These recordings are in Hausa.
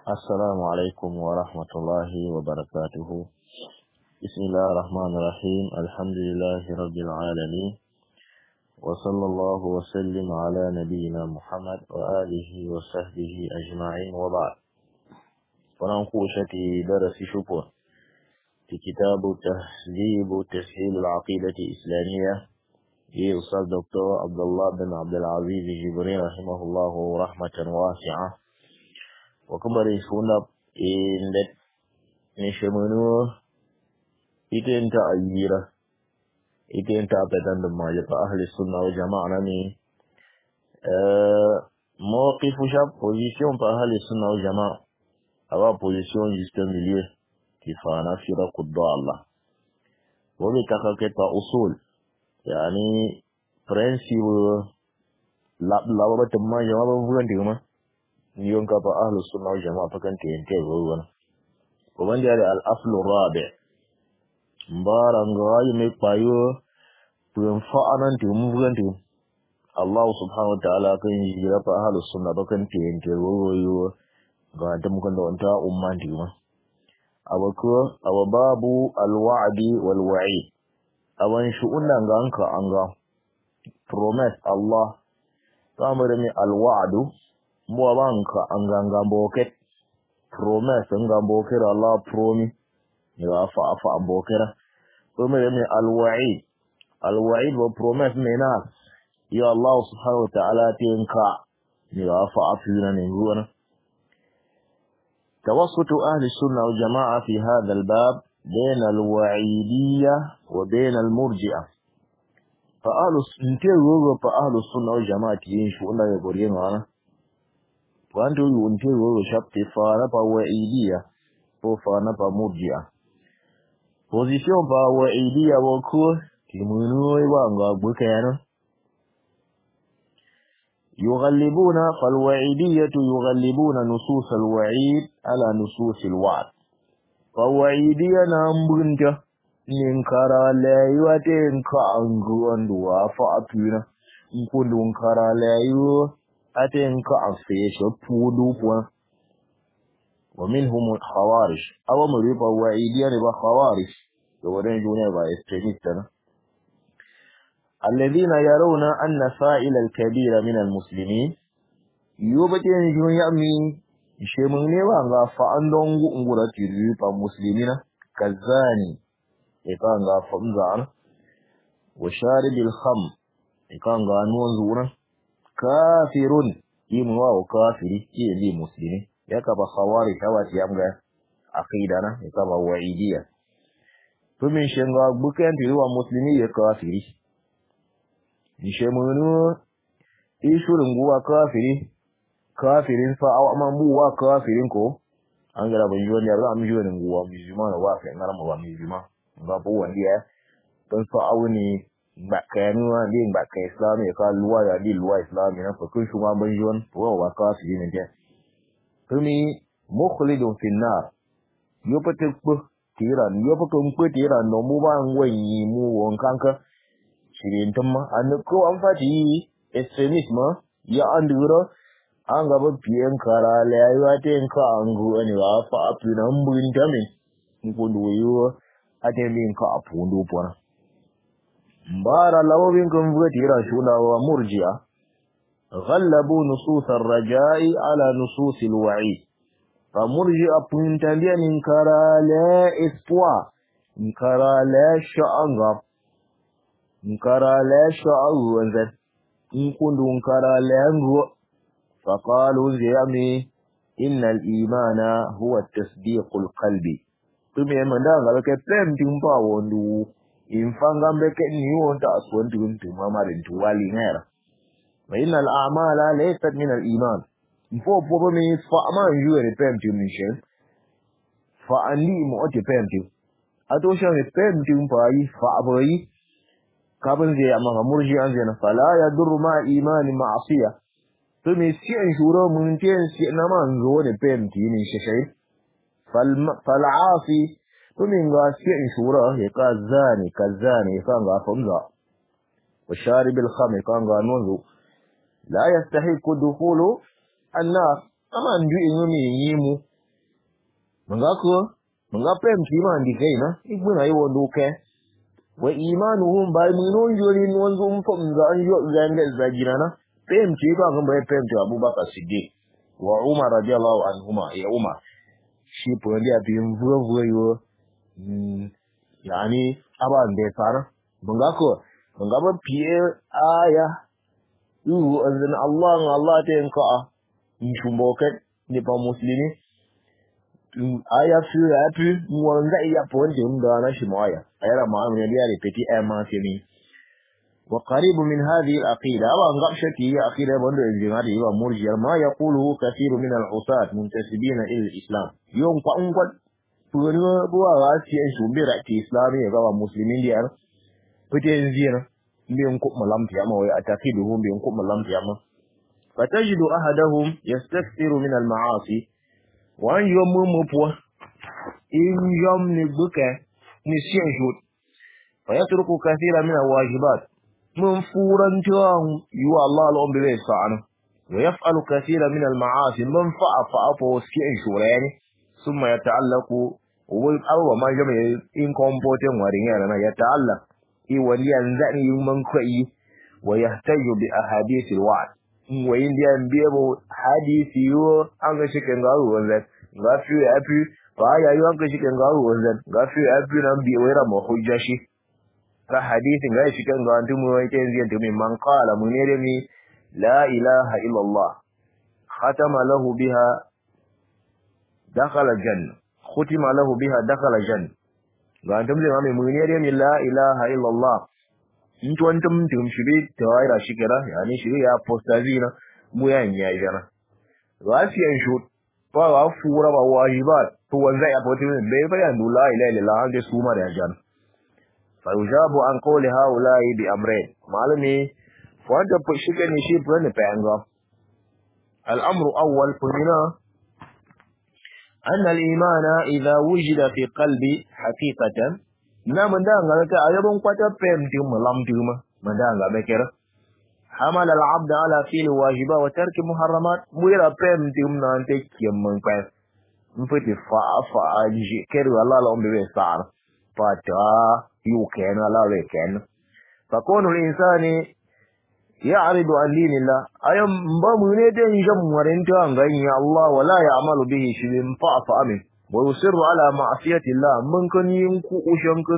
السلام عليكم ورحمة الله وبركاته. بسم الله الرحمن الرحيم. الحمد لله رب العالمين، وصلى الله وسلم على نبينا محمد وآله وصحبه أجمعين، وبعد. وننقوش في درس شكر في كتاب تهذيب تسهيل العقيدة الإسلامية لأستاذ دكتور عبد الله بن عبد العزيز جبرين رحمه الله رحمة واسعة. وكما رسولنا إن نشمنو إتين تأجيرا إتين تأبتان دماجة أهل السنة والجماعة نمي موقف شاب position أهل السنة والجماعة أو position juste milieu كفانا فرق الضالة وبتكاكتا أصول يعني principe لا بتما جماعة بفوقن تيما يوم كفا أهل السنة والجماعة فكان تينتهي وغانا ومن جاري الأصل الرابع mbara ngayi me payo tun fa'anan ti mugan ti Allah subhanahu wa ta'ala kan jira fa ahlus sunna bakan ti ente woyo ga dam kan don ta umman ti ma abako ababu alwa'di walwa'id awan shu'unna ganka anga promise Allah kamar ni alwa'du mo banka anga ngamboket promise ngamboket Allah promise ya fa ambokera kuma yemi alwa'id wa promise mena ya Allah subhanahu wa ta'ala tinka ya fa afina ne ruwana توسط أهل السنة والجماعة في هذا الباب بين الوعيدية وبين المرجئة فأهل السنة والجماعة ينشؤون لا يقولين معنا وأنتم ينتهوا شبت فانا وعيدية وفانا مرجئة position ba wa'idiyya ba ko timuno ba ga bukayana yughallibuna fal wa'idiyyatu yughallibuna nusus al wa'id ala nusus al wa'd fa wa'idiyya nambunta nin kara layuwa ten ka angu anduwa fa apuna nkundun kara layuwa aten ka afesho pudu pwa ومنهم الخوارج أو مريبا وعيديا ربا خوارج يورين جوني با استريتنا الذين يرون أن فائل الكبير من المسلمين يوبتين جون يأمي يشمني وانغا فأندونغو انغورا تريبا مسلمين كالزاني يكانغا فمزان وشارب الخم يكانغا نونزونا كافر يمواو كافري يلي مسلمين yakaba khawari kawati yamga aqidana yakaba wa'idiyya tumin shenga bukan tiwa muslimi ya kafiri nishemunu ishurun guwa kafirin fa aw mamu wa kafirin ko an gara ban yiwon ya za mu yiwon guwa mujima na wa fa ngara mu wa mujima ga bo wandiya dan fa awni bakanuwa din bakai islami ka luwa ya di luwa islami na fa kun shuma ban yiwon wa kafirin ne Kami mukhlidun fi nar yopate ku tiran yopakan ku tiran no mu ban wanyi mu wankanka shirin tamma an ko an fati extremism ya andura an gaba biyan kara layuwa ta yanka an go ne wa fa apunan buin dame ko doyo atemin ka apundu pona mbara lawin kan buga tiran shuna wa murji'a غلبوا نصوص الرجاء على نصوص الوعيد فمرجئ بنتبيا انكرا لا اسبوع انكرا لا شأنغ انكرا لا شأنغ ان كنت انكرا لا انغو فقالوا زيامي إن الإيمان هو التصديق القلبي ثم يمنان لك فهم تنبا وندو إن فانغام بك نيوان تأسوان تنتما مارين توالي نيرا وإن الأعمال ليست من الإيمان فوق من فأمان يوين فهمتي من شيء فأني مؤتي فهمتي أتوشان فهمتي مباي فأبوي كابن زي أما مرجي أنزينا فلا يضر مع إيمان معصية ثم سيئن شورا منتين سيئن من زون فهمتي من شيء فالعاصي ثم سيئن شورا يقى الزاني كالزاني يقى فمزا والشارب الخمر يقى نونزو لا يستحق دخول النار أما أنجو إنمي يمو Manga pem kima ndikai na ibuna yi wondo ke wa imanuhum ba munon jori wanzo fam za an yo zanga zagirana pem ce ba kan bai pem to Abubakar Siddiq wa Umar radiyallahu anhuma ya Umar shi pundi a bin vuwa yo yani aban da fara manga ba piye aya yu azan Allah ta yanka in shumboket ni pa muslimi aya fi api mwanga iya ponde mda na shimoya ayara maamu ya repeti ema semi wa qaribu min hadhihi al-aqida wa ngabshati ya aqida bondo enjingari wa murji'a ma yaquluhu kathiru min al-usat muntasibina ila al-islam yon kwa ungwa puno buwa wasi en shumbira ti islami ya wa muslimin dia pete enjina mbiyon ko malam tiyama wa atakidu mbiyon ko malam tiyama fatajidu ahadahum yastakthiru min al-ma'asi wa yom mo in yom ni buke ni sien jut fa yatruku kathira min al-wajibat من فوران جان يو الله لهم بيسانه ويفعل كثيرا من المعاصي من فعف وسكين شوراني ثم يتعلق أو ما جمع إن كومبوتين وريانا يتعلق ولينزعني من كي ويحتاج بأحاديث الوعد وإن ديان بيبو حديث يو أنك شكين غارو وزن غافيو أبي فأيا يو أنك شكين غارو وزن غافيو أبي نمبي ويرا محجاشي ka hadisin ga shi kan ga antum wai ta yanzu da man qala munirimi la ilaha illa Allah khatama lahu biha dakhala janna khutima lahu biha dakhala janna ga antum da mai munirimi la ilaha illa Allah in to antum tum shibi tawaira shikira yani shiri ya postazina mu yan ya jana wasiyan shut fa wa fura ba wajibat to wanzai a fotin bai fa ya la ilaha illa Allah da su ma da jana فيجاب عن قول هؤلاء بأمرين معلومي فأنت بشكني شيء بني بأنغا الأمر أول فهنا أن الإيمان إذا وجد في قلبي حقيقة نعم دعنا لك أيضاً قد فهمتم لمتم مدعنا بكر حمل العبد على فعل واجبات وترك محرمات ويرى فهمتم نانتك يمن فهم مفتي فأجي كيرو الله لهم بيسار فتا يوكين ولا ويكين فكون الإنسان يعرض عن دين الله أيام بمنيتين جمهورين تانغين الله ولا يعمل به شيء فاعف أمن ويصر على معصية الله من كان ينكو وشنكن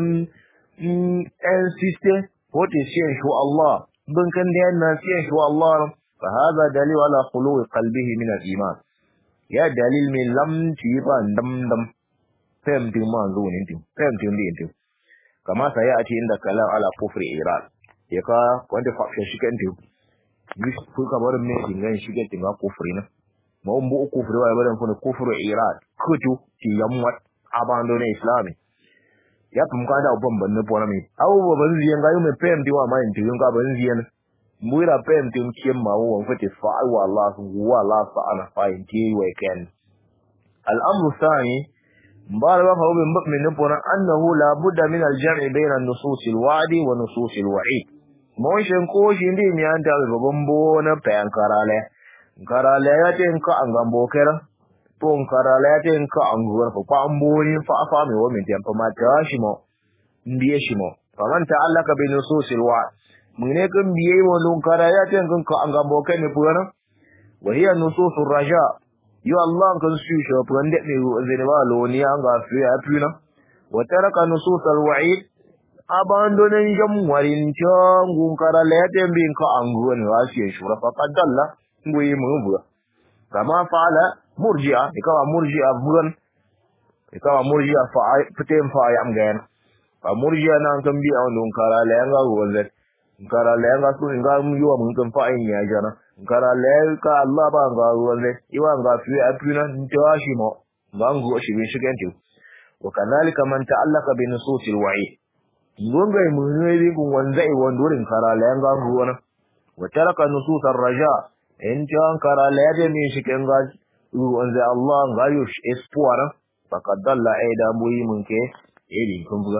انسيست وتسين شو الله من كان دينا سين شو الله فهذا دليل على خلو قلبه من الإيمان يا دليل من لم تيبان دم فهمتم ما نقول انتم فهمتم دي انتم كما سيأتي عند كلام على كفر إيران يكا كنت فاكشن شكنتم يش كوكا بارم ميتين غين شكنتم كفرنا ما هم بو كفر واي بارم فن كفر إيران كتو تي يموت abandon إسلامي ya tum ka da obon banne pona mi awu ban ziyan ga yume pem di wa ma inti yunga ban ziyan muira pem tim kiem ma wo fete fa wa Allah fa ana fa inti we ken al amru thani مبارك فهو من نبونا أنه لا بد من الجمع بين النصوص الوعد ونصوص الوعيد موشن كوشن دي ميان تابي ببنبونا بيان كارالي يتنك أنغامبو كرا بون كارالي يتنك أنغور فقامبوني فأفامي ومن تنفما تاشمو مبيشمو فمن تعلق بنصوص الوعد من يكن بيئي كارالي يتنك أنغامبو كرا وهي نصوص الرجاء yo Allah kan su shi wanda ne zai ba loni an ga fi afina wa taraka nusus alwa'id abandonen jamwarin tangun karala ya tembin ka ango ne wasiye shura fa qadalla ngoyi mun buga kama fala murji'a ikawa murji'a bugan ikawa murji'a fa fitem fa yam gan fa murji'a nan kan bi an don karala ya ga wanda karala ya ga su ga mu yiwa mun kan fa ayin ya jana karala ka Allah ba ga wanda iwa ga fi afina ntawashi mo gango shi bin shiganti wa kanalika man ta'allaka bi nususil wa'id ngonga mun ne gun wanda ai wandorin karala ya ga ruwana wa taraka nususar raja in tan karala ya min shigan ga wanda Allah ga yo espoir faqad dalla aida muyi mun ke irin kun buga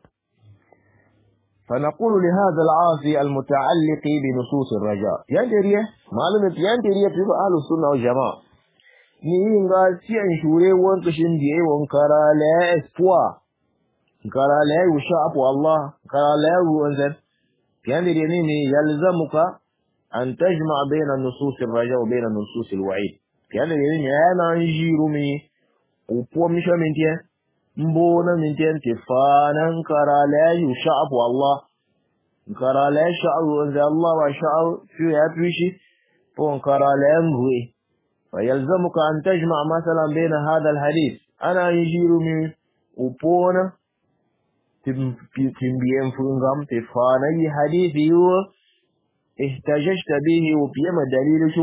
فنقول لهذا العاصي المتعلق بنصوص الرجاء يندريه معلومة يندريه في أهل السنة والجماعة ni nga sian shure won kishin biye won kara la espoir kara la yusha apu Allah kara la won zan yani ni yalzamuka an tajma bayna nusus ar-raja wa bayna nusus al-wa'id yani ni yana jiru mi upo misha mintie mbona mintie tifanan kara la yusha apu Allah kara la sha'u wa Allah wa sha'u fi yafishi pon kara la ngui فيلزمك أن تجمع مثلا بين هذا الحديث أنا يجير من أبونا تنبيين فنغم تفاني حديث يو احتججت به وبيما دليل شو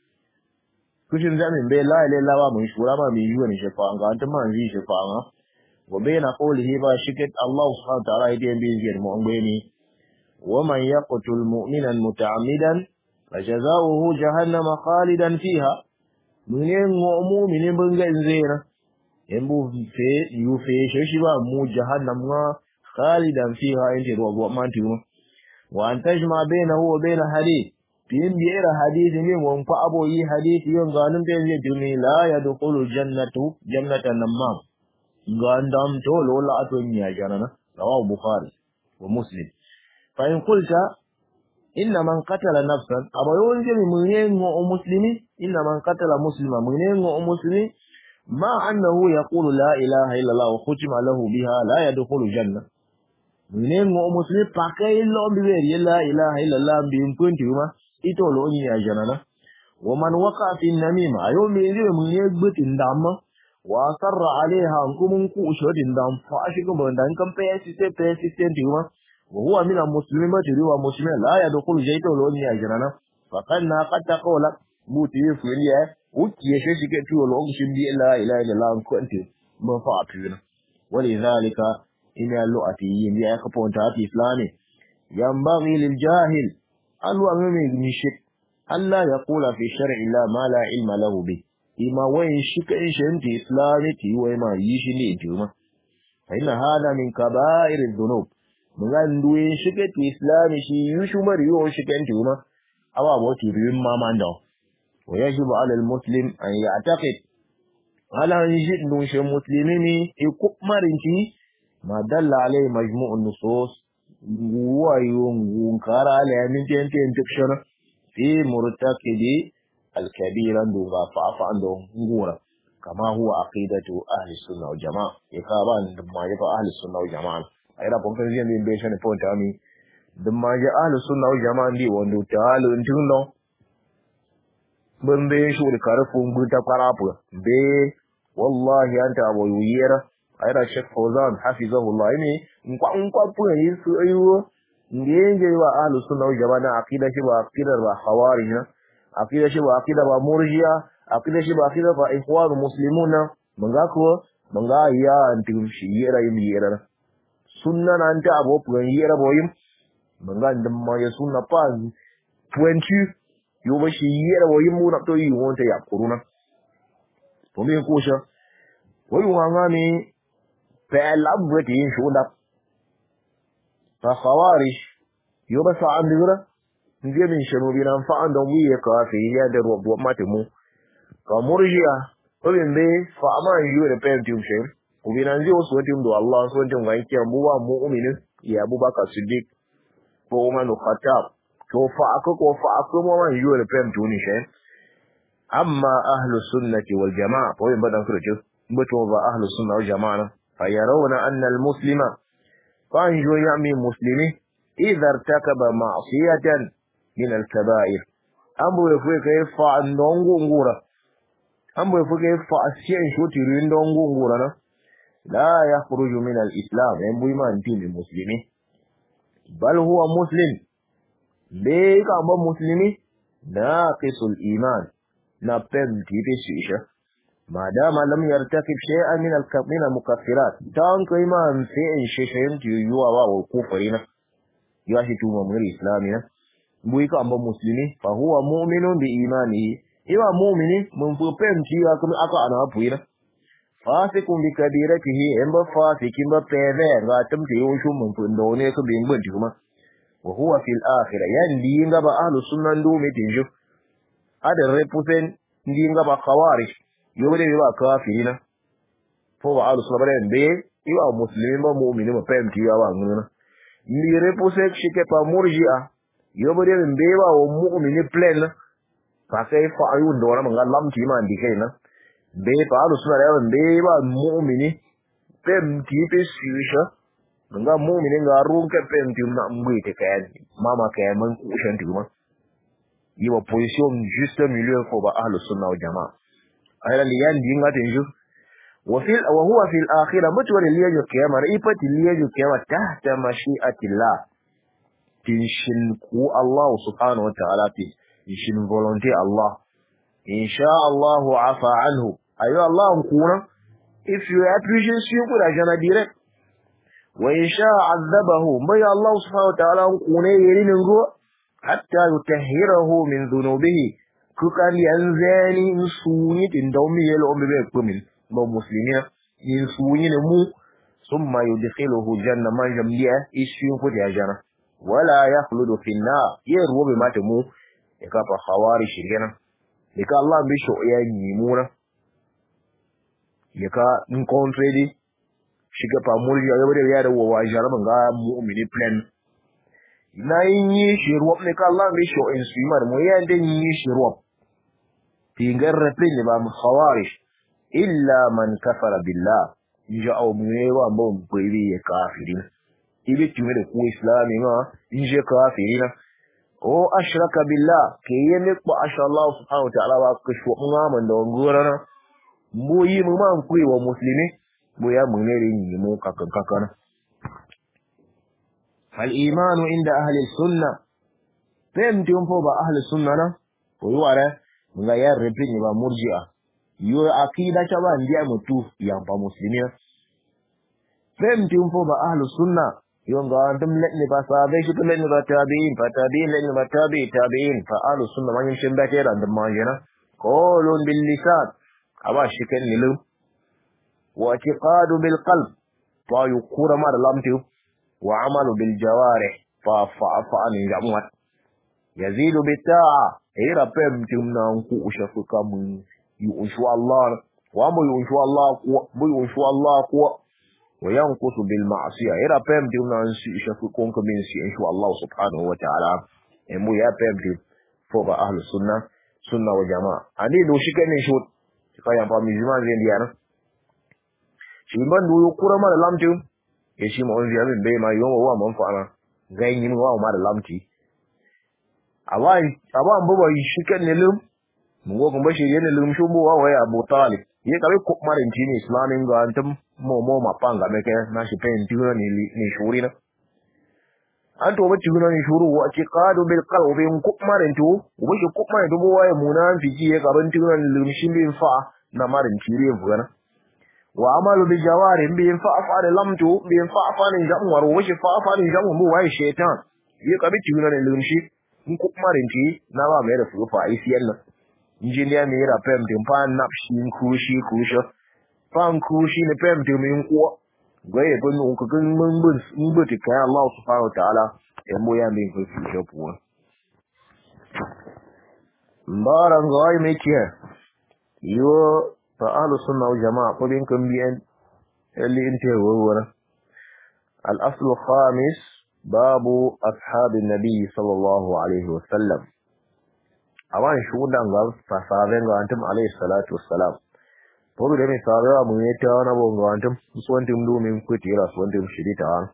كشن زمن بين لا إله إلا الله مشهورا ما بيجوان شفاعة أنت ما نجي شفاعة وبين قوله باشكت الله سبحانه وتعالى يدين بيزير مؤمني ومن يقتل مؤمنا متعمدا فجزاؤه جهنم خالدا فيها mune ngomu mine banga nzera embu fe yu fe shi ba mu jahannam nga khalidan fiha inti ro manti wa antajma bainahu wa bain hadith tin biira hadith ni won fa abo yi hadith yon ganum te je dumi la yadkhulu jannatan namam gandam to lola ato nya janana rawahu bukhari wa muslim fa in qulta inna man qatala nafsan abayon jemi munengo o muslimi inna man qatala muslima munengo o muslimi ma annahu yaqulu la ilaha illa allah wa khutima lahu biha la yadkhulu janna munengo o muslimi pakai lo biwe la ilaha illa allah bi punti ma ito lo ni ya janana wa man waqa fi namima ayo me je munye ndamma wa sarra alaiha kumun ku shodin dam fa ashigo bandan kan pe diwa وهو من المسلمات روا مسلمين لا يدخل جيته لون يجرنا فقالنا قد تقول بوتي فيليا وكي يشيك تو لون شبي لا اله الا الله كنت مفاعتنا ولذلك ان اللؤتيين يا كبونتا في اسلامي ينبغي للجاهل ان يؤمن بشيء الا يقول في شرع الله ما لا علم له به إما وين شك إنشنت إسلامي تي وما يشني إنتما فإن هذا من كبائر الذنوب mugandwe shike ti islami shi yushu mariyo shike ntuma awa boti rin mamanda wa yajibu ala almuslim an ya'taqid ala yajid shi muslimini ikmarinti ma dalla alai majmu'un nusus wa yunkara ala min tente intikshar fi murtakidi alkabira nduga fa'afa ando ngura kama huwa aqidatu ahli sunna wal jamaa yakaban ma yafa ahli sunna wal jamaa ayra bonkan zin bin be shane point ami dum ma ja ahlu sunna wal jamaa ndi wondo taalo ntundo bambe shuri karafu nguta parapu be wallahi anta abo yira ayra Sheikh Fawzan hafizahullah ini nkwa pu ni su ayo ngenje wa ahlu sunna wal jamaa na aqida shi ba aqida ba khawarij aqida shi ba aqida ba murji'a aqida shi ba aqida ba ikhwan muslimuna manga ya antum shi yira yira sunna na anta abo puan yera boyim manga ndam ma ya sunna pa puantu yo ba shi yera boyim mu na to yi wonta ya kuruna to me ko sha wai wanga ni fa labati yin shuda fa khawarij yo ba sa andira ndiye min shano bi nan fa andon wiye ka fi ya da robo mate mu ka murjiya to be fa ma yi da pentum shem ubinanzi wasu watim do Allah so watim ga yake mu ba mu'minin ya Abubakar Siddiq ko Umar Khattab to fa aka mu man yiwo da fam tuni she amma ahlu sunnati wal jamaa to yin badan kurje mutu ba ahlu sunna wal jamaa fa yarawna anna al muslima fa yiwo yami muslimi idha irtakaba ma'siyatan min al kaba'ir ambo ya fuke kai fa ndongo ngura ambo ya fuke fa asiyen shoti rindo ngura na لا يخرج من الإسلام ينبوي ما انتين المسلمين بل هو مسلم بيك أبا مسلمي ناقص الإيمان نبتد تيتشيشة ما دام لم يرتكب شيئا من المكفرات تانك إيمان في شيشين تيجوا وكفرين ياشي توما من الإسلامين بيك أبا مسلمي فهو مؤمن بإيمانه إما مؤمن من فبين تيجا كم أكا أنا أبوينا fasikun bi kabiratihi in ba fasikin ba febe ga tumke yoshu mun fundo ne ku bin bin kuma wa huwa fil akhirah yan di nga ba ahlu sunnan do me tinjo ada represent di nga ba khawarij yobode ba kafirina fo ba ahlus sunna bare be iwa muslimin ba mu'mini ba pemti ya wa nguna ni repose shike pa murji'a yobode be ba o mu'mini plein fa kai fa ayun do ran ga lamti ma ndike na be pa ahlus sunna ya be ba mu'mini pemti pe sisha nga mu'mini nga runke pemti na mwite kayan mama kayan man kushan tuma yiwa position juste milieu fo ba ahlus sunna wal jamaa ayran yan dinga tenju وهو في الآخرة متور اللي يجو كيما رئيبة اللي يجو كيما تحت مشيئة الله تنشنكو الله سبحانه وتعالى تنشن فولونتي الله إن شاء الله عفا عنه أيها الله مكونا if you appreciate you could أجانا direct وإن شاء عذبه ما يا الله سبحانه وتعالى مكونا يرينه حتى يتهره من ذنوبه كوكان ينزاني نسوني تندومي يلعب بيكمل مسلمين ينسوين مو ثم يدخله الجنة ما جملية يسيون فدي الجنة ولا يخلد في النار يرو بما تمو يكافى خوارج الجنة يكا الله بيشو ينيمونا يكا نكونتري دي شكا فامولي يبدو يادو وواجانا من غا مؤمني بلن na yin shirwab ne ka Allah bai sho in suimar mu yanda yin shirwab tingar repin ba mu khawarij illa man kafara billah inja aw muyewa mbon bwebi ya kafirin ibi tume da ku islami ma inje kafirina o ashraka billah ke yene ko asha Allah subhanahu wa ta'ala wa kashwa ngaman da ngorana mu yi mu man ku wa muslimi mu ya mun ne ni mu kakan kakana fal imanu inda ahli sunna fahimtum fo ba ahli sunna na ko yuwara nga ya repini ba murji'a yo akida cha ba ndiye mutu yamba muslimia fahimtum fo ba ahli sunna yo nga andum ledni ba sabe shi to ledni ba tabi'in fa tabi'in ledni ba tabi'in fa ahli sunna man yin shimba tera andum manjana qawlun bil lisan aba shikan nilu wa i'tiqadu bil qalb fa yukura ma lamtu وعمل بالجوارح فعن جمعت يزيد بالطاعة إيرا بمتم نانكو أشفك من ينشو الله وأمو ينشو الله قوة وينقص بالمعصية إيرا بمتم نانسي أشفكون كمين ينشو الله سبحانه وتعالى إمو يا بمتم فوق أهل السنة سنة وجماعة أني دو شكا نشوت شكا ينفع من زمان زين ديانا شكا دو يقول ما لامتم yashi mu onzi abin bai ma yawa wa man fa'ana ganyi mu wa ma da lamti aban baba shi kan ne lum mu go kun bashi ne lum shu mu wa waya Abu Talib ye kabe ko marin ci ne islamin ga antum mo ma panga me ke na shi pen tuna ni shuri na an to bace guna ni shuru wa ci qadu bil qalbi ko marin to ubi ko marin to wa ya munafiki ye kaban tuna ni lum shi bin fa na marin ci re fugana وعمل بالجوارح بينفعل لمتو بينفعل جمور وش فعل جمور مو واي شيطان يقبل تيونا نلمشي نكو مارنتي نوا ميرا فوفا ايسيان انجينيا ميرا بيمتي مبان نبشي نكوشي كوشا فان كوشي نبيمتي منكو غاية بنو كن منبتي كان الله سبحانه وتعالى يمو يامين كوشي شبوان مبارن غاية ميكيه يو فأهل السنة والجماعة قلين كم بيان اللي انتهوا هو الأصل الخامس باب أصحاب النبي صلى الله عليه وسلم أوان شو دانغال فصابين غانتم عليه الصلاة والسلام فقد دمي صابوا ميتانا بونغانتم سوانتم دو من كتيرا سوانتم شديدان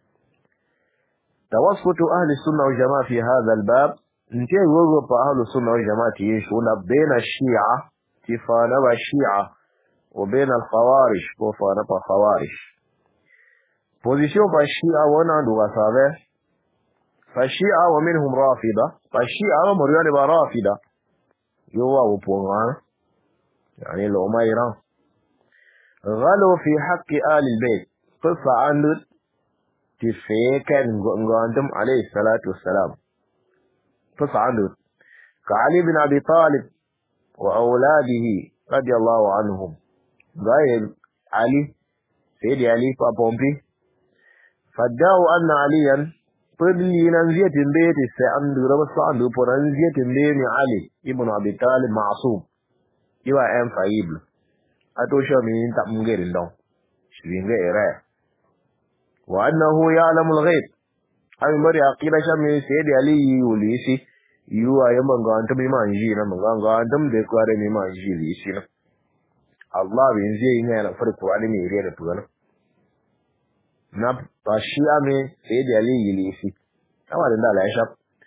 توسط أهل السنة والجماعة في هذا الباب انتهوا هو فأهل السنة والجماعة يشون بين الشيعة كفانا والشيعة وبين الخوارج وفانا والخوارج بوزيشن فالشيعة ونعندو غصابة فالشيعة ومنهم رافضة فالشيعة ومريان برافضة يوا وبوغان يعني الأميران غلوا في حق آل البيت قصة عنه تفيكا نغاندم عليه الصلاة والسلام قصة عنه كعلي بن أبي طالب وأولاده رضي الله عنهم غير علي سيد علي فابومبي فدعوا أن عليا طبلي ننزية بيت السعند ربص عنده فرنزية بين علي ابن أبي طالب معصوم يبقى أم فايبل atosha min ta mungerin don shiringa era wa annahu ya'lamu al-ghaib ay mari aqida shami sayyidi ali yulisi yuwa yamanga antum imanji na manga antum de kware mi manji lisi na Allah bin zai yin yana farko wani ne riya da tugana na bashi ame sayyidi ali yulisi kama da Allah ya shaf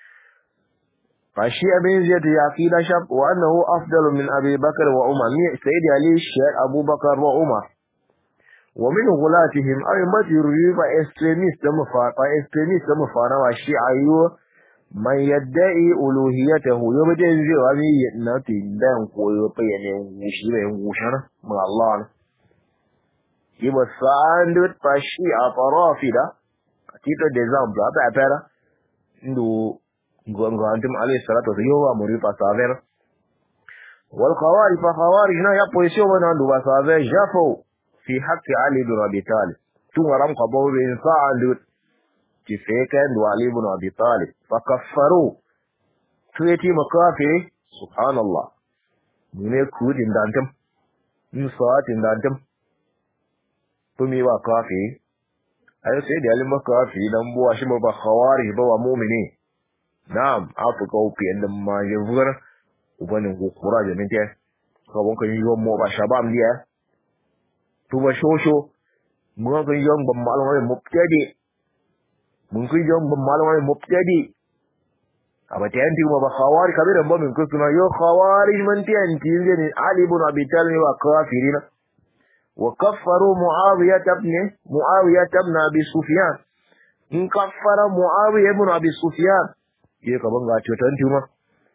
bashi ame zai ta aqida shaf wa annahu afdalu min abi bakr wa umar ni sayyidi ali shaykh abubakar wa umar ومن غلاتهم أي مجروا فإستريميست مفانا وشيعيو من يدعي ألوهيته يبدأ ينزل أمي يتناتي دان قوي بيني وشنا من الله يبقى ساندت فشيعة فرافدة تيتا ديزام بلا بأبرا ندو غانتم عليه الصلاة والسلام مريفة سافر والخوارج فخوارج هنا يبقى يسيوما ندو بسافر جافو في حق علي بن أبي طالب ثم رمق بوض إنسان تفكين وعلي بن أبي طالب فكفروا تويتي مكافر سبحان الله من يكود اندانتم من صلاة اندانتم تمي وكافر أي سيدي علي مكافر نمبو أشم بخوارج بوا مؤمنين نعم أفقوا في عندما يفغر وبنه قراجة من تيه فبنك يوم موبا شباب ليه tuba shosho mun ga yon ban malama mubtadi mun ga yon ban malama mubtadi abata yanti ma ba khawari kabira ba min kusuna yo khawari man tiyanti ne ali ibn abi talib wa kafirina wa kaffaru muawiya ibn abi sufyan in kaffara muawiya ibn abi sufyan ye ka banga to tanti ma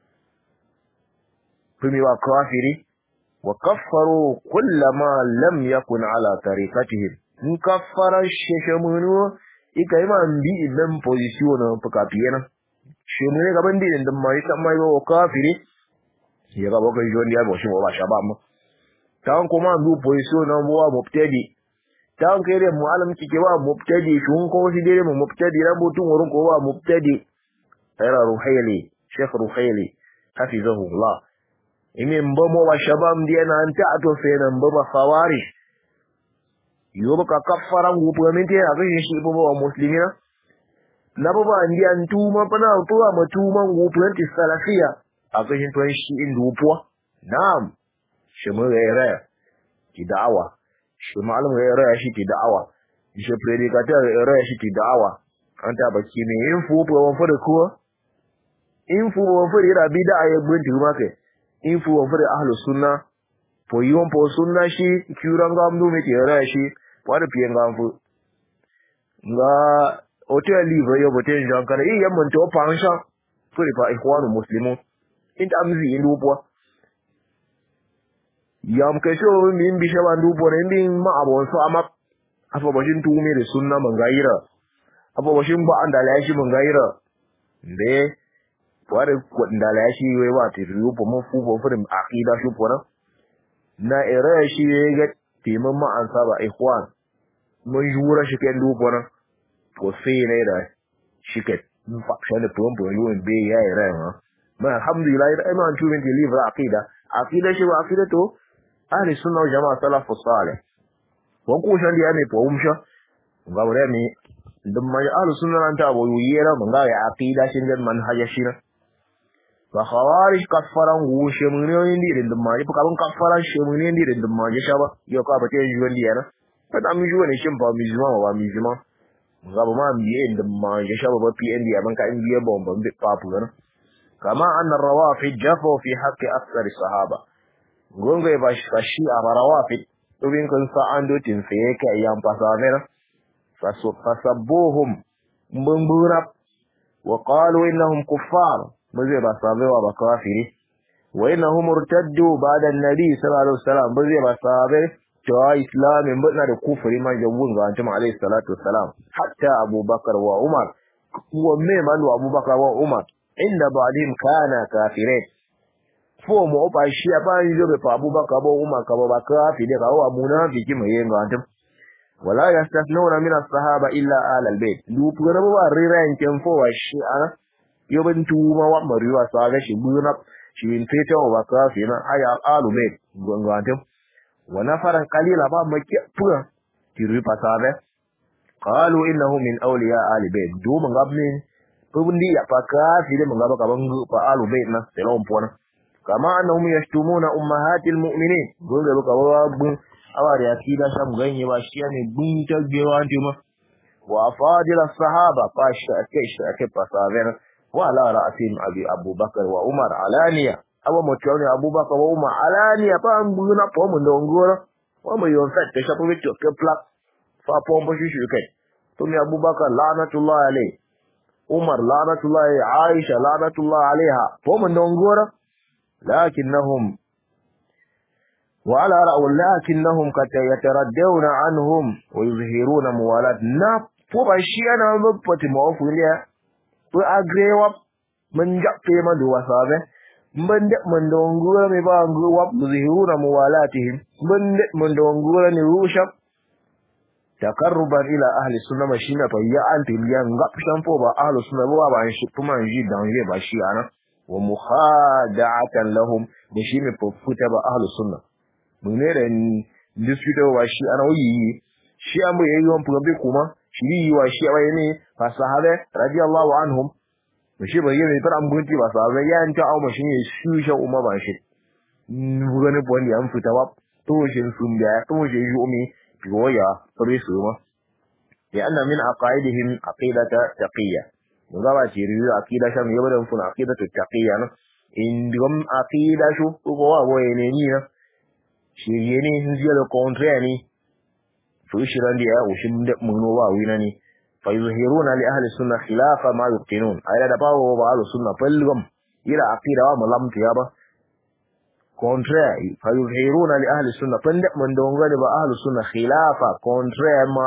kuma wa kafiri وكفروا كل ما لم يكن على طريقتهم مكفر الشيشمونو إكايما أمبي إمام بوزيسيون بكابينا شموني كمان دي عندما يسمى وكافري يكا بوكا يجون دي أبوشي وبا شباب تاون كما أمبي بوزيسيون أمبوا مبتدي تاون كيري معلم كيكوا مبتدي شون كوسي ديري مبتدي ربوتون ورنكوا مبتدي غير روحيلي شيخ روحيلي حفظه الله ime mbomo wa shabab ndiye na anta ato fena mbomo khawari yoba ka kafara ngupu minti akin shi bobo wa muslimina na baba ndiye antuma pana utoa matuma ngupu anti salafia akin to shi indupwa naam shemu era ki da'awa shemu alim era shi ki da'awa shi predicator era shi ki da'awa anta baki ne info po won fada ko info won fada da bid'a ya bunti make info wa fure ahlu sunna po yon po sunna shi kuranga amdu me tera shi wada pienga amfu nga hotel livre yo boten jankara i yamon to pansha fure pa ikhwanu muslimun inta amzi indu po yam kesho min bi shaba ndu po ndin ma abon so amak afa boshin tuumi de sunna mangaira afa boshin ba andala shi mangaira nde ware ndala shi we wati rupo mo fu bo fure aqida shu pora na era shi ga timin ma an saba ikhwan mun jura shi kan du pora to sai ne da shi ke fa shane pon pon yo be ya era ma alhamdulillah ai ma antu min live aqida shi wa aqida to ahli sunna wal jamaa salafus salih wa ku shan dia ne po umsha ga wore mi dum ma ahli sunna nan ta bo yera mun ga ya aqida shin gan manhaja shi na fa khawarij kafaran wu shemunyo ndi de dum ma yi ka ban kafaran shemunyo ndi de dum ma je shaba yo ka ba te juwan dia na fa da mi juwan shin ba mi juma wa mi juma ga ba ma mi dum ma je shaba ba pi ndi ban ka ndi bon ban bi papu na kama anna rawafid jafu fi haqqi akthar sahaba gongo ba shi a rawafid to bin kan sa ando tin fe ka yan pasavera fasabbuhum mbungura wa qalu innahum kuffar bazai ba sabewa ba kafiri wa innahum murtaddu ba'da an-nabi sallallahu alaihi wasallam bazai ba sabe to islamin bana da kufuri ma jawun ga annabi alaihi salatu wasalam hatta abubakar wa umar wa me man wa abubakar wa umar inda ba'dihim kana kafirin fo mo ba shi ba yi jobe fa abubakar ba umar ka ba kafiri ka wa munafiki mai yin ga annabi wala yastasnuna min as-sahaba illa al-bayt du pura ba riran ken fo wa shi ana yoban tuma wa mariwa saga shi buna shi fita wa kafina aya alume gongatin wa nafaran qalila ba makepura tiri pasabe qalu innahu min awliya ali bayt do mangabni pundi ya pakasi de mangaba kabangu pa alu bayt na selom pona kama annahum yashtumuna ummahatil mu'minin gobe ba kawa bun awari akida sam ganye ba shi ne bun tagbewa antima wa fadila sahaba fasha ake pasabe wa ala ra'sin Abu Bakar wa Umar alaniya aba motoni Abu Bakar wa Umar alaniya pa mbuna po mundongora wa mo yo fet te chapo veto ke plak fa pombo shishu kai to mi Abu Bakar la'natullah alayhi Umar la'natullah Aisha la'natullah alaiha po mundongora lakinnahum wa ala ra'u lakinnahum kat yataraddawna anhum wa yuzhiruna muwalat na po ba shi ana mabati mawafuliya to agrewa mun jappe ma do wasabe mbande mun dongura me ba ngwa muzihuna muwalatihim mbande mun dongura ni rusha takarruban ila ahli sunna mashina fa ya anti liyan ngapshan po ba ahli sunna ba shi kuma ji dan ye ba shi ana wa mukhada'atan lahum da shi me futa ba ahli sunna mun ne da dispute wa shi ana yi shi amu yayi won probe kuma shi wa shi wa ne fa sahabe radiyallahu anhum shi ba yene tar ambunti ba sahabe ya anta au mashin ya shusha umma ba shi ngane bondi am fita ba to shi sun da to shi yumi biya farisu ma ya anna min aqaidihim aqidata taqiyya ngaba ci riyu aqida sha mi yaba fun aqidatu taqiyya no indum aqida shu ko wa boye ne ni na shi yene hinjiya da contraire ni فيشرن لي وشم من واوينني فيظهرون لأهل السنة خلاف ما يبطنون أيلا دباو وبعض السنة فلغم إلى عقيدة وملام تيابا contrary فيظهرون لأهل السنة فندق من دونغاني بأهل السنة خلاف contrary ما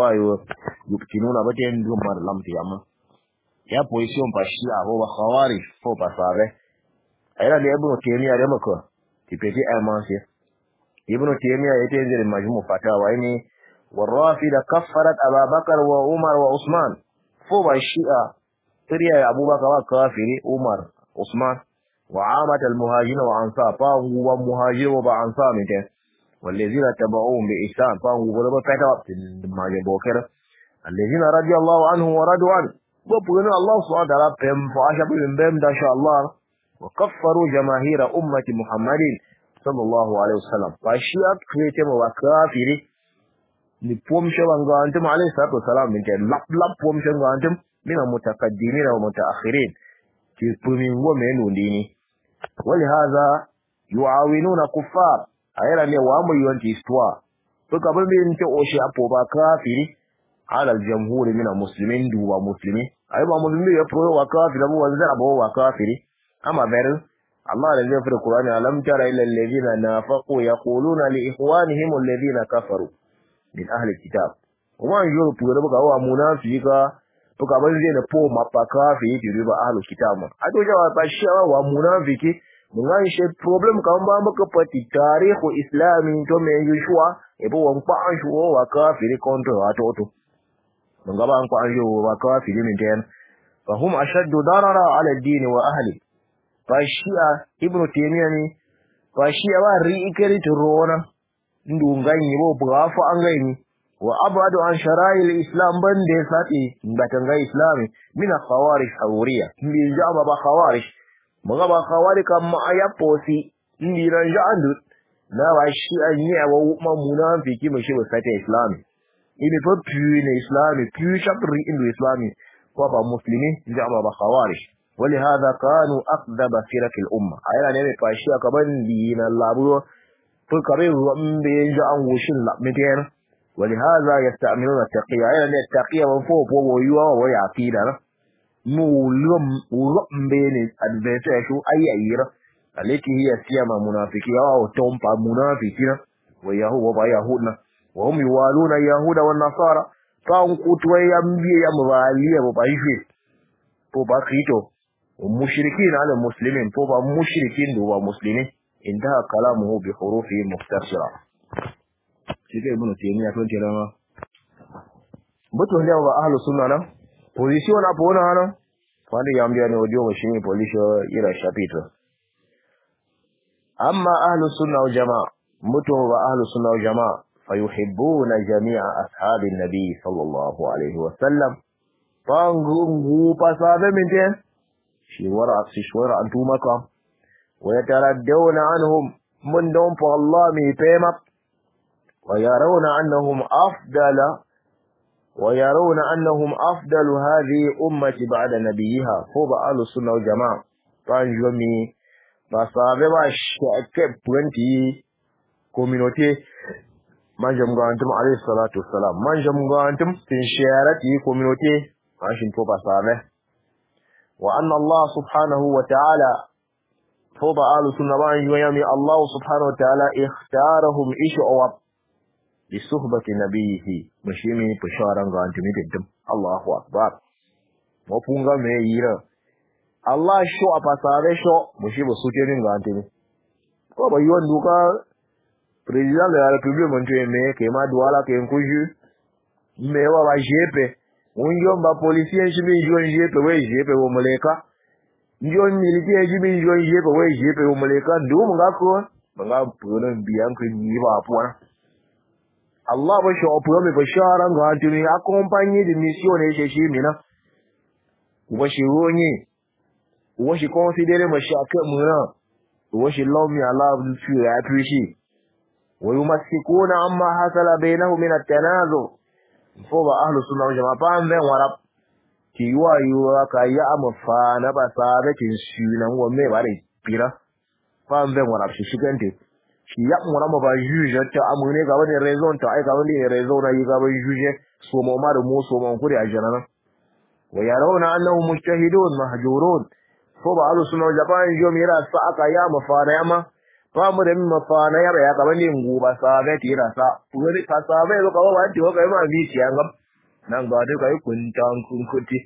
يبطنون بتين دوم ملام تيابا يا position بشيء هو خوارج هو بصابه أيلا لابن تيمية رمكو تبتي أمانسي ابن تيمية يتنزل المجموع فتاوى إني والرافضة كفرت أبا بكر وعمر وعثمان فوق الشيعة تريا أبو بكر وكافر عمر عثمان وعامة المهاجرين وأنصار فهو مهاجر وبأنصار منه والذين تبعوهم بإحسان فهو غلب فتوى ما جبوكر الذين رضي الله عنه ورضوا عنه وبقنا الله سبحانه وتعالى بهم فعشبوا من بهم إن شاء الله وكفروا جماهير أمة محمد صلى الله عليه وسلم فالشيعة كريتم وكافر ni pomshe wanga antum alayhi salatu wasalam min ta lap pomshe wanga antum min almutaqaddimin wa mutaakhirin ki pumi ngo menu ndini wali hadha yuawinuna kuffar ayara ne wa mu yonti istwa to ka bin ta oshi apo ba kafiri ala aljamhur min almuslimin duwa muslimi ay ba muslimi ya pro wa kafiri ba wanzar abo wa kafiri amma bayar Allah da zai fara Qur'ani alam tara ila alladhina nafaqu yaquluna li ikhwanihim alladhina kafaru min ahli kitab wa yo pura ba wa munafika to ka ban zai na po mapaka fi yi riba ahli kitab ma a to jawa ba shi wa munafiki mun ga shi problem kan ba maka pati tarihu islami to me yushwa e bo wan pa an shuwa wa kafiri konto wato to mun ga ba an ko an yo wa kafiri min ten fa hum ashaddu darara ala ad-din wa ahli fa shi'a ibnu taymiyyah ni fa shi'a wa ri'ikari to rona ndunganyi bo bugafu an gaini wa abadu an shara'il islam bande sati batanga islami mina khawarij hawriya ndi jaba ba khawarij muga ba khawarij kam ayaposi ndi ran jandu na wa shi an yi wa ma munafiki mu shi ba sati islami ini fa pu ne islami pu shabri indu islami ko ba muslimi jaba ba khawarij ولهذا كانوا أكذب فرق الأمة أيضا نبي فاشيا كبن دين الله فكرين بينجا عن وشن لا متين ولهذا يستعملون التقية يعني التقية من فوق ويوا ويعقيدة مولم بين أدفنسة أي أيرة التي هي سيما منافقية أو تومبا منافقين ويهود ويهودنا وهم يوالون اليهود والنصارى فهم قطوة ينبي يمغالية وبايفي وباقيتو ومشركين على المسلمين فوق مشركين دوا مسلمين انتهى كلامه بحروفه مختصرة شيء ابن تيمية كنت لما بطل لهم أهل السنة position hapo unaona kwani yaambia ni audio machine position ila shapito amma ahlu sunna wal jamaa mutum wa ahlus sunna wal jamaa fayuhibbuna jami'a ashabin nabi sallallahu alaihi wasallam pangungu pasabe minten shwara antumaka wa yataraddawna anhum mun don fa Allah mi pema wa yarawna annahum afdalu hadhihi ummati ba'da nabiyha ko ba ahlus sunna wal jamaa panjumi pasabe ba shake 20 communauté manjam gantum alayhi salatu wassalam manjam gantum tin sharati communauté ashin to pasabe wa anna Allah subhanahu wa ta'ala foba ahlus sunna ba yami Allah subhanahu wa ta'ala ikhtarahum ishwa bi suhbati nabiyhi mushimi pusharan gantum diddum Allahu akbar mo punga me yira Allah sho pasabe sho mushibo sutenin gantum ko ba yon duka president de la République montre me ke ma douala ke nkuju me wa ba jepe unjo ba policier jibi jo jepe we jepe wo muleka njo militaire jibi jo jepe we jepe wo muleka ndum ngako nga puno biyan ku ni ba puana Allah ba sho puno me bashara ngantu ni accompagner de mission e shi mina uba shi woni uba shi considérer ma shaka muna uba shi love me Allah will feel appreciate ويمسكون عما حصل بينه من التنازع فوق أهل السنة والجماعة فهم بين ورب كيوا يوا كيا مفانا بسابة كنسينا ومي باري بيرا فهم بين ورب شكنتي شيا مرا ما بجوجة تأمونه كمان الرزون تأي كمان الرزون أي كمان جوجة سوما ما رمو سوما كوري أجنانا ويرون أنهم مجتهدون مهجورون فوق أهل السنة والجماعة يوم يرى الساعة كيا مفانا يما famu da min mafana ya kaman ne nguba sabe tira sa wuri ka sabe ko kawo wanti ko kai ma bi ci an gam nan ga da kai kuntan kunkuti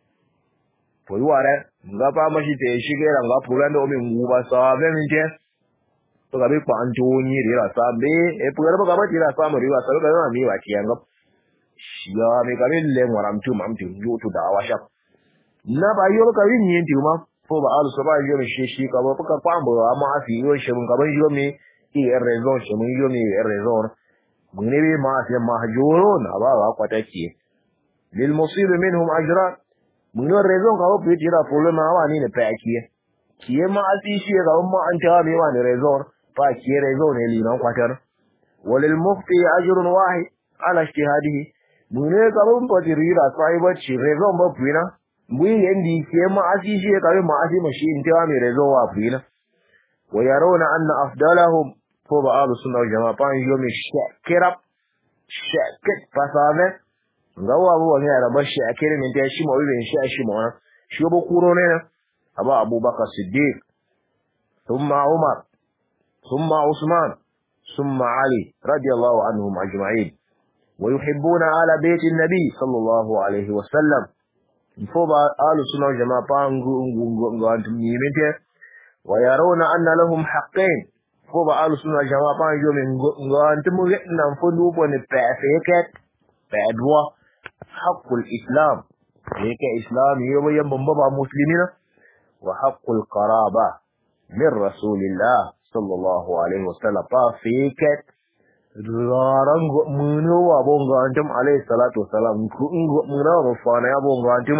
to yi ware nga fa mashi te shige ran ga puran da min nguba sabe min je to ga bi pa anjo ni rira sabe e puran ba ga tira sa mu rira sabe ga ma mi wa ci an gam ya me ka bin le waram tu mam tu yo tu da wa sha na ba yo ka bin yin ti ma ko ba alu so ba yo mi shi ka ba ka kwambo amma afi yo shi mun ka ban yo mi raison shi mun yo mi raison mun ne bi ma fi mahjurun aba kwata ki lil musib minhum ajran mun yo raison ka ba tira problème wa ni ne pa ki ma asi shi ga amma an ta mi wa ne raison fa ki raison ne li non kwatar walil mufti ajrun wahid ala ijtihadihi mun ne ka ba tira sai ba ci raison ba puina buyi yandi ke ma asisi ka ma asi mashi intawa mai rezo wa fina wa yarawna anna afdalahum ko ba ahlus sunna wal jamaa pa yo mi shakira shakit pasabe ngawa bu wani araba shakira min ta shi mawibin shi ma shi ba kuro ne aba abubakar siddiq thumma umar thumma usman thumma ali radiyallahu anhum ajma'in wa yuhibbuna ala bayti an-nabi sallallahu alayhi wa sallam foba ahlus sunna wal jamaa pangu ngantum yimete wa yarawna anna lahum haqqain foba ahlus sunna wal jamaa pangu min ngantum nan fondu bone perfect pedwa haqqul islam yake islam yobo yamba ba muslimina wa haqqul qaraba min rasulillah sallallahu alaihi wasallam pa fake raran muno wa bonga antum alayhi salatu wasalam ku muna wa fana ya bonga antum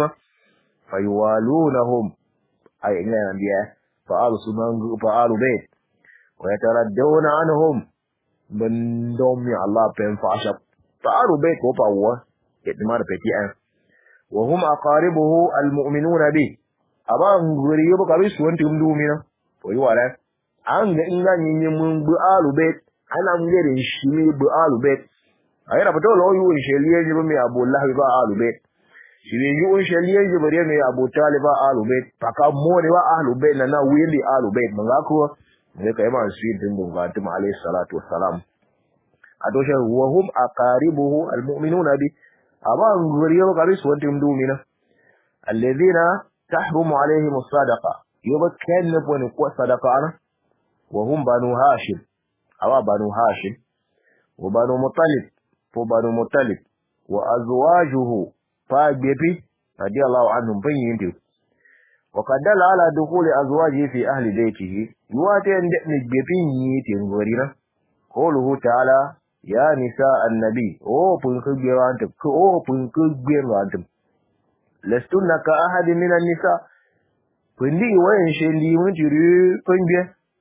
faywalunhum ay ina biya fa'alu sunan fa'alu bayt wa yataraddawna anhum bandom ya Allah pen fa'ashab fa'alu bayt ko fa'wa yadmar fati'an wa hum aqaribuhu almu'minuna bi aban guri yobo kabisu wantum dumina to yi wala an ga inga nyin mun bu alu bayt ana ngere shi mi bu alubet ayira bato lo yu sheliye ji mi abu allah ba alubet shi yu sheliye ji bare mi abu talib ba alubet paka mo ne ba alubet na wili alubet manga ko ne kai ma shi din dun ga tuma alayhi salatu wassalam adosha wa hum aqaribuhu almu'minuna bi aba nguriyo ga bisu wantum dumina alladhina tahrumu alayhim as-sadaqa yubakkan ne ko sadaqa ana wa hum banu hashim awa banu hashim wa banu mutalib wa azwajuhu fa gepi radiyallahu anhum bayyinti wa qaddala ala dukhuli azwajihi fi ahli baytihi yuwate ne gepi yi tin gorina qawluhu ta'ala ya nisa annabi o pun ku gewantum ko pun ku gewantum lastunna ka ahadin minan nisa kundi wayan shendi mun tiri kunje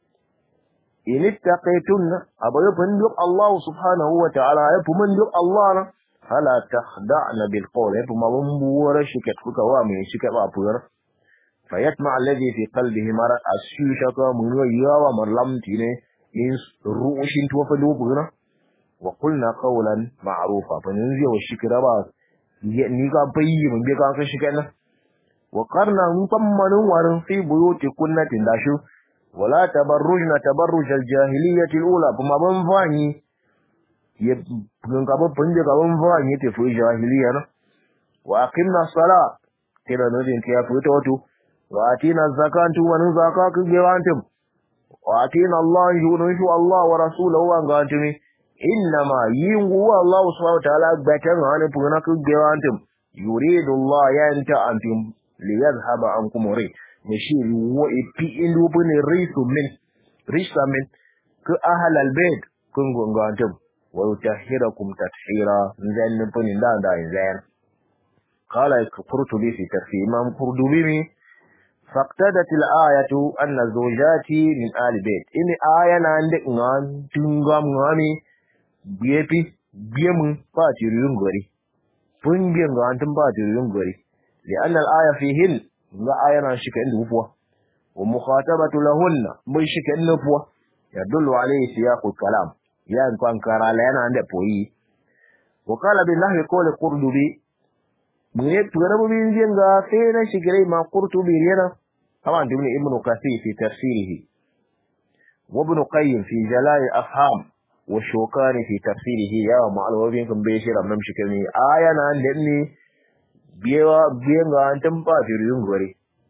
in ittaqaytunna abayo panduk Allah subhanahu wa ta'ala ya pumanduk Allah na fala takhda'na bil qawl ya pumambu wara shikat kuka wa mai shika ba fuwar fayatma alladhi fi qalbihi marad ashishaka mun yawa marlamti ne in ru'ushin tuwa lubuna wa qulna qawlan ma'rufa fa nunzi wa shikra ba ni ga bayyi mun be ka shikana wa qarna mutammanun warin fi buyuti kunnatin dashu wala tabarrujna tabarruj al-jahiliyyah al-ula kuma ban fani ya ga babban da gaban fani te fu jahiliya na wa aqimna salat tira nodin tiya fu to wa atina zakatu wa zakaka gewantum wa atina Allah yunushu Allah wa rasuluhu wa gantumi innama yingu Allah subhanahu wa ta'ala batan hanu puna ku gewantum yuridu Allah yanta antum liyadhhaba ankum ri mashiri wa ipi indu bune risa min ku ahal albayt kun gongantum wa yutahhirakum tathira nzan punin da nzan qala qurtubi fi tafsir imam qurtubi faqtadat al-ayatu anna zawjati min ahli bayt in ayana ande ngan tungam ngami biyemun fatirun gori pungin ngantum fatirun gori لأن الآية فيهن لا آية شكا النبوة ومخاطبة لهن من شكا النبوة يدل عليه سياق الكلام يعني كان كرالانا عند بوي وقال بالله قول قرطبي من يتغرب من جنغا فينا شكري ما قرطبي لنا طبعا تبني ابن كثير في تفسيره وابن قيم في جلاء الأفهام والشوكاني في تفسيره يا معلومة بينكم بيشير أمام شكري آية عندني biyan ga an tamba firiyun gore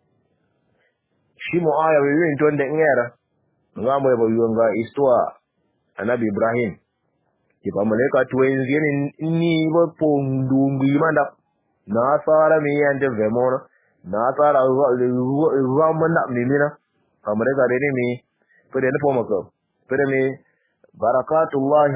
shi mu'aya wiyin to da ngera nga mo ba yiwan ga istoa anabi Ibrahim ki ba malaika to yin zinin ni ba pondungi manda na sara mi yande vemona na sara ruwa manda mimina kamar ga dai ne fere ne foma ko fere ne barakatullahi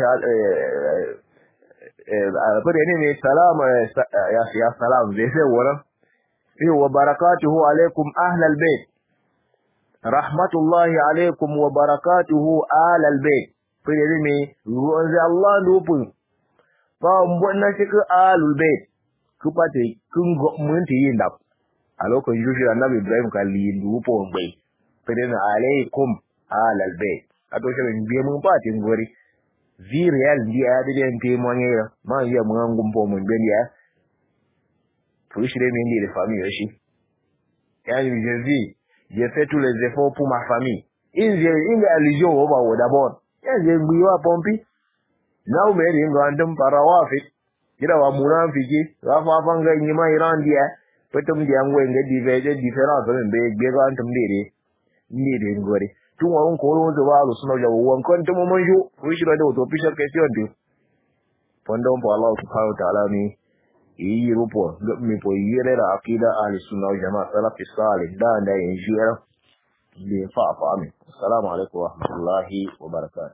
fere ne salam ya salam zai sai wannan fi wa barakatuhu alaikum ahlal bait rahmatullahi alaikum wa barakatuhu ahlal bait fere ne ruwan zai Allah dubun fa wannan shi ka ahlul bait ku pate kun go mun ti yin da a lokacin jushi annabi Ibrahim kalli dupo bai fere ne alaikum ahlal bait a to shi biye mun patin gori Real dia ada dia yang monye ma ya mangum po mun belia fushire mendi de famille aussi yani je fais tous les efforts pour ma famille inge alijo oba wo d'abord je gbiwa pompi now me ri ngandum parawafi kira wa munafiki wa fa fanga nyima iran dia petum dia ngwe nge diveje difference be ga antum dire ni de ngori tun wa ko ro zo ba suna jawo wankan ta mun jo ko shi da to official question din fondo po Allah subhanahu wa ta'ala ni yi rupo mi po yere da akida ahli sunna wal jamaa salaf salih da yin jira bi fa mi assalamu alaikum wa rahmatullahi wa barakatuh